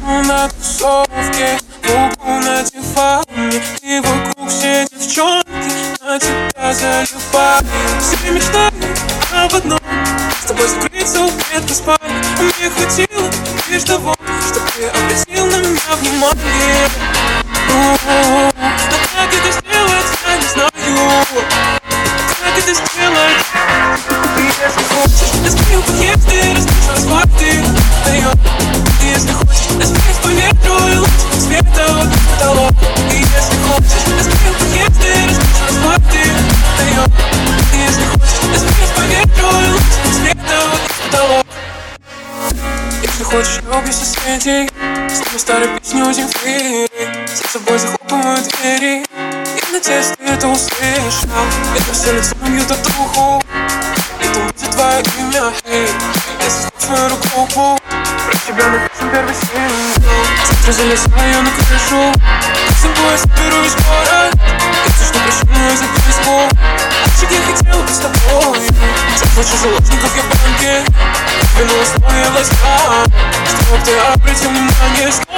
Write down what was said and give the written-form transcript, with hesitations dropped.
на тусовке, руку на диване, и вокруг все девчонки на тебя залипают. Все мечтают об одном, с тобой закрыться у клетки спать. А мне хватило лишь того, чтоб ты обратил на меня внимание. Но как это сделать, я не знаю. Как это сделать? И если хочешь, раскрыл подъезды, расскажу асфальты, вдвоем. И если хочешь, распять по ветру и лучик света от потолок. И если хочешь, раскрыл подъезды, расскажу асфальты, вдвоем. И если хочешь, распять по ветру и лучик света от потолок. Если хочешь, я убью соседей, с тобой старой песню земли, за собой захлопываю двери. Я надеюсь, ты это услышал. Это все лицом бьют от духу, и там будет твое имя. Эй, если сквозь мою руку, про тебя написан первый сингл. Завтра залезаю на крышу, с собой соберу весь город. Если что, прощу мою записку. Мальчик, я хотел быть с тобой. Захвачу заложников я в банке, вину условия властям, чтобы ты обратил внимание.